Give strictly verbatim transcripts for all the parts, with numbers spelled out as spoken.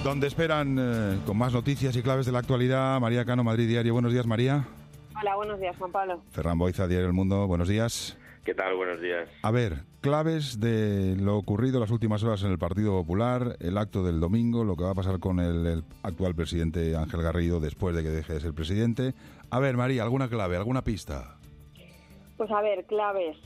donde esperan eh, con más noticias y claves de la actualidad. María Cano, Madrid Diario. Buenos días, María. Hola, buenos días, Juan Pablo. Ferran Boiza, Diario El Mundo. Buenos días. ¿Qué tal? Buenos días. A ver, claves de lo ocurrido las últimas horas en el Partido Popular, el acto del domingo, lo que va a pasar con el, el actual presidente Ángel Garrido después de que deje de ser presidente. A ver, María, ¿alguna clave, alguna pista? Pues a ver, claves.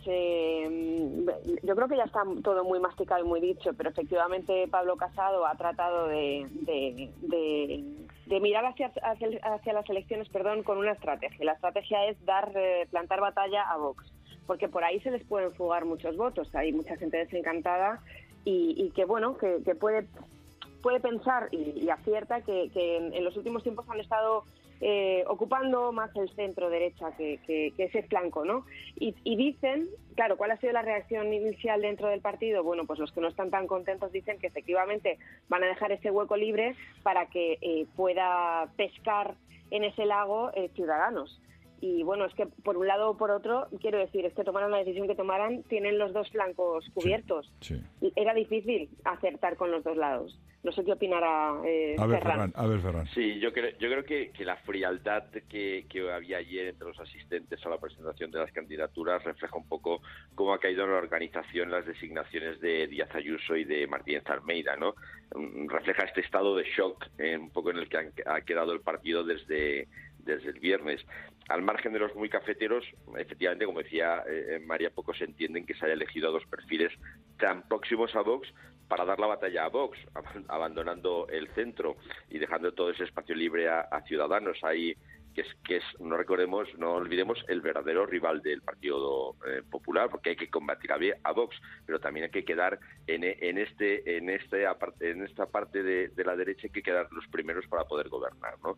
Eh, yo creo que ya está todo muy masticado y muy dicho, pero efectivamente Pablo Casado ha tratado de, de, de, de mirar hacia, hacia, hacia las elecciones, perdón, con una estrategia. La estrategia es dar, eh, plantar batalla a Vox, porque por ahí se les pueden fugar muchos votos. Hay mucha gente desencantada y, y que, bueno, que, que puede, puede pensar y, y acierta que, que en, en los últimos tiempos han estado Eh, ocupando más el centro derecha que, que, que ese flanco, ¿no? Y, y dicen, claro, ¿cuál ha sido la reacción inicial dentro del partido? Bueno, pues los que no están tan contentos dicen que efectivamente van a dejar ese hueco libre para que eh, pueda pescar en ese lago eh, Ciudadanos. Y bueno, es que por un lado o por otro, quiero decir, es que tomaran la decisión que tomaran, tienen los dos flancos cubiertos. Sí, sí. Era difícil acertar con los dos lados. No sé qué opinará eh, a ver, Ferran. Ferran. A ver, Ferran. Sí, yo creo, yo creo que, que la frialdad que, que había ayer entre los asistentes a la presentación de las candidaturas refleja un poco cómo ha caído en la organización las designaciones de Díaz Ayuso y de Martínez Almeida, ¿no? Refleja este estado de shock eh, un poco en el que han, ha quedado el partido desde... desde el viernes. Al margen de los muy cafeteros, efectivamente, como decía eh, María, pocos entienden que se haya elegido a dos perfiles tan próximos a Vox para dar la batalla a Vox, ab- abandonando el centro y dejando todo ese espacio libre a, a Ciudadanos. Ahí que es, que es, no recordemos, no olvidemos, el verdadero rival del Partido eh, Popular, porque hay que combatir a, a Vox, pero también hay que quedar en, en este, en este, en esta parte de, de la derecha, hay que quedar los primeros para poder gobernar, ¿no?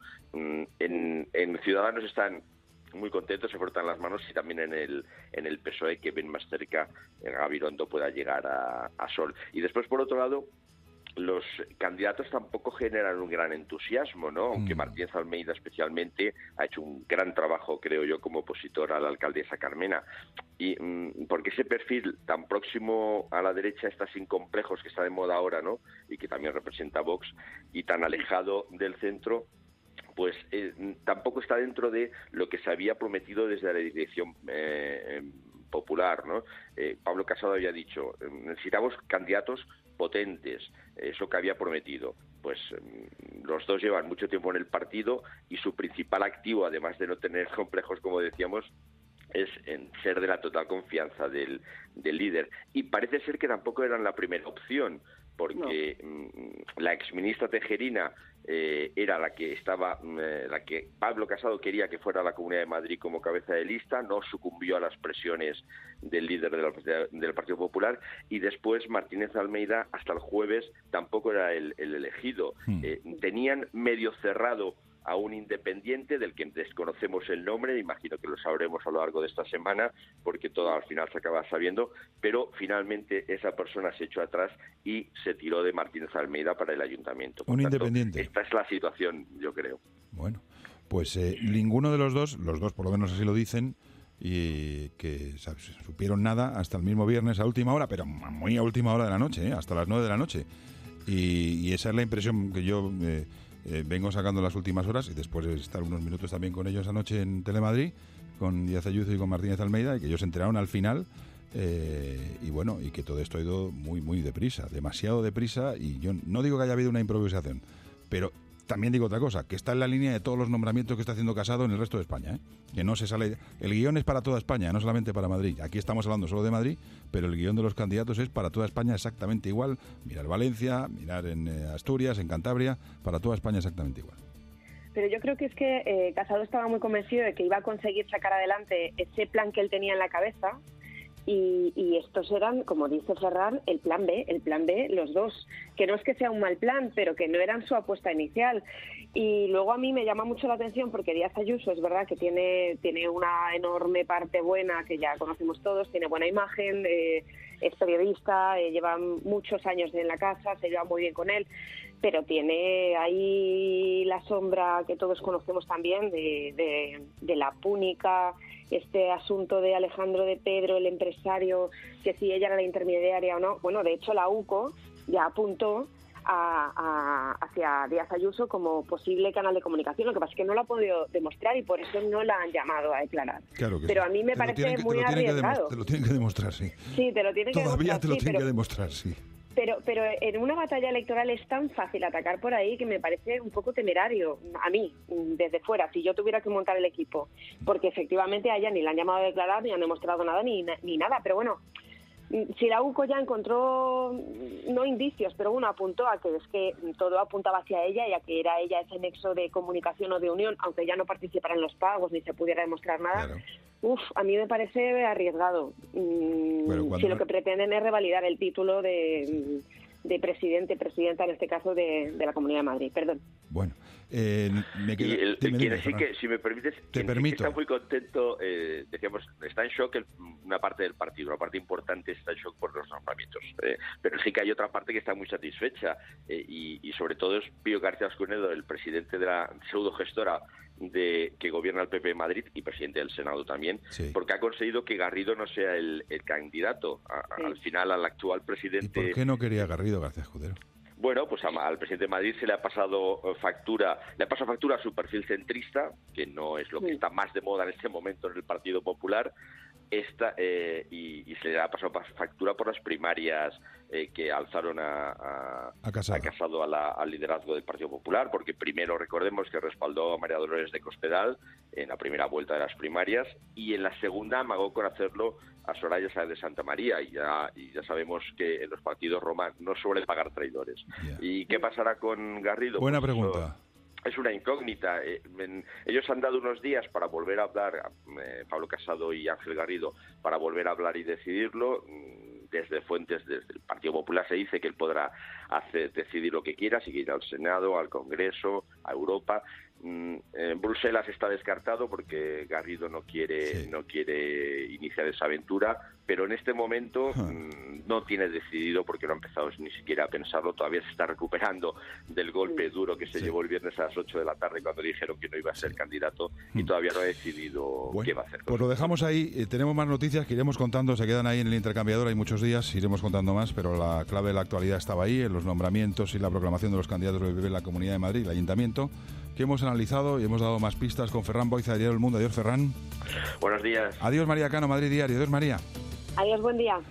En, en Ciudadanos están muy contentos, se frotan las manos, y también en el en el P S O E, que ven más cerca en Gabilondo pueda llegar a, a Sol. Y después, por otro lado, los candidatos tampoco generan un gran entusiasmo, ¿no? Aunque Martínez Almeida especialmente ha hecho un gran trabajo, creo yo, como opositor a la alcaldesa Carmena. Y mmm, porque ese perfil tan próximo a la derecha está sin complejos, que está de moda ahora, ¿no? Y que también representa a Vox, y tan alejado del centro, pues eh, tampoco está dentro de lo que se había prometido desde la dirección eh, popular, ¿no? Eh, Pablo Casado había dicho, necesitamos candidatos potentes, eso que había prometido. Pues los dos llevan mucho tiempo en el partido y su principal activo, además de no tener complejos, como decíamos, es en ser de la total confianza del, del líder. Y parece ser que tampoco eran la primera opción, porque no. La exministra Tejerina eh, era la que estaba, eh, la que Pablo Casado quería que fuera a la Comunidad de Madrid como cabeza de lista, no sucumbió a las presiones del líder de la, de, del Partido Popular, y después Martínez Almeida hasta el jueves tampoco era el, el elegido. Hmm. Eh, tenían medio cerrado a un independiente del que desconocemos el nombre, imagino que lo sabremos a lo largo de esta semana, porque todo al final se acaba sabiendo, pero finalmente esa persona se echó atrás y se tiró de Martínez Almeida para el ayuntamiento. Por un tanto, independiente. Esta es la situación, yo creo. Bueno, pues eh, ninguno de los dos, los dos por lo menos así lo dicen, y que ¿sabes? Supieron nada hasta el mismo viernes a última hora, pero muy a última hora de la noche, ¿eh? Hasta las nueve de la noche. Y, y esa es la impresión que yo... Eh, Eh, vengo sacando las últimas horas, y después de estar unos minutos también con ellos anoche en Telemadrid, con Díaz Ayuso y con Martínez Almeida, y que ellos se enteraron al final, eh, y bueno, y que todo esto ha ido muy, muy deprisa, demasiado deprisa, y yo no digo que haya habido una improvisación, pero también digo otra cosa, que está en la línea de todos los nombramientos que está haciendo Casado en el resto de España, ¿eh? Que no se sale... El guión es para toda España, no solamente para Madrid. Aquí estamos hablando solo de Madrid, pero el guión de los candidatos es para toda España exactamente igual. Mirar Valencia, mirar en eh, Asturias, en Cantabria, para toda España exactamente igual. Pero yo creo que es que eh, Casado estaba muy convencido de que iba a conseguir sacar adelante ese plan que él tenía en la cabeza. Y, y estos eran, como dice Ferran, el plan B, el plan B, los dos, que no es que sea un mal plan, pero que no eran su apuesta inicial. Y luego a mí me llama mucho la atención porque Díaz Ayuso es verdad que tiene, tiene una enorme parte buena, que ya conocemos todos, tiene buena imagen, eh, es periodista, eh, lleva muchos años en la casa, se lleva muy bien con él, pero tiene ahí la sombra que todos conocemos también de, de, de la púnica, este asunto de Alejandro de Pedro, el empresario, que si ella era la intermediaria o no. Bueno, de hecho la U C O ya apuntó a, a, a hacia Díaz Ayuso como posible canal de comunicación. Lo que pasa es que no lo ha podido demostrar y por eso no la han llamado a declarar. Claro que pero sí. a mí me te parece que, muy te arriesgado. Te lo tienen que demostrar, sí. Sí, te lo tienen que Todavía demostrar. te lo sí, tienen pero... que demostrar, sí. Pero, pero en una batalla electoral es tan fácil atacar por ahí que me parece un poco temerario, a mí, desde fuera, si yo tuviera que montar el equipo, porque efectivamente a ella ni la han llamado a declarar, ni han demostrado nada, ni, ni nada, pero bueno, si la U C O ya encontró, no indicios, pero bueno, apuntó a que es que todo apuntaba hacia ella y a que era ella ese nexo de comunicación o de unión, aunque ya no participara en los pagos ni se pudiera demostrar nada. Claro. Uf, a mí me parece arriesgado. Bueno, si lo que pretenden es revalidar el título de, de presidente, presidenta en este caso de, de la Comunidad de Madrid. Perdón. Bueno, eh, me quedo... Y el, dime, quiere dime, decir que, si me permites, te permito. Sí está muy contento, eh, decíamos, está en shock el, una parte del partido, una parte importante está en shock por los nombramientos, eh, pero sí que hay otra parte que está muy satisfecha, eh, y, y sobre todo es Pío García Ascunedo, el presidente de la pseudogestora de que gobierna el P P en Madrid y presidente del Senado también, sí. porque ha conseguido que Garrido no sea el, el candidato a, sí. al final al actual presidente. ¿Y por qué no quería Garrido, García Escudero? Bueno, pues al presidente de Madrid se le ha pasado factura, le ha pasado factura a su perfil centrista, que no es lo que está más de moda en este momento en el Partido Popular, esta eh, y, y se le ha pasado factura por las primarias eh, que alzaron a, a, a Casado, a Casado a la, al liderazgo del Partido Popular, porque primero recordemos que respaldó a María Dolores de Cospedal en la primera vuelta de las primarias y en la segunda amagó con hacerlo a Soraya Sáenz de Santa María, y ya, y ya sabemos que en los partidos Roma no suelen pagar traidores. Yeah. ¿Y qué pasará con Garrido? Buena pues pregunta. Eso, es una incógnita. Eh, en, ellos han dado unos días para volver a hablar, eh, Pablo Casado y Ángel Garrido, para volver a hablar y decidirlo. Desde fuentes, desde el Partido Popular se dice que él podrá hacer, decidir lo que quiera, si quiere ir al Senado, al Congreso, a Europa. Mm, en Bruselas está descartado porque Garrido no quiere, sí. no quiere iniciar esa aventura, pero en este momento huh. mm, no tiene decidido porque no ha empezado ni siquiera a pensarlo, todavía se está recuperando del golpe duro que se sí. llevó el viernes a las ocho de la tarde cuando dijeron que no iba a ser candidato y todavía no ha decidido bueno, qué va a hacer. Pues lo dejamos ahí, eh, tenemos más noticias que iremos contando, se quedan ahí en el intercambiador, hay muchos días, iremos contando más, pero la clave de la actualidad estaba ahí, en los nombramientos y la proclamación de los candidatos del P P en la Comunidad de Madrid, el Ayuntamiento, que hemos analizado y hemos dado más pistas con Ferran Boiza de Diario El Mundo. Adiós, Ferran. Buenos días. Adiós, María Cano, Madrid Diario. Adiós, María. Adiós, buen día.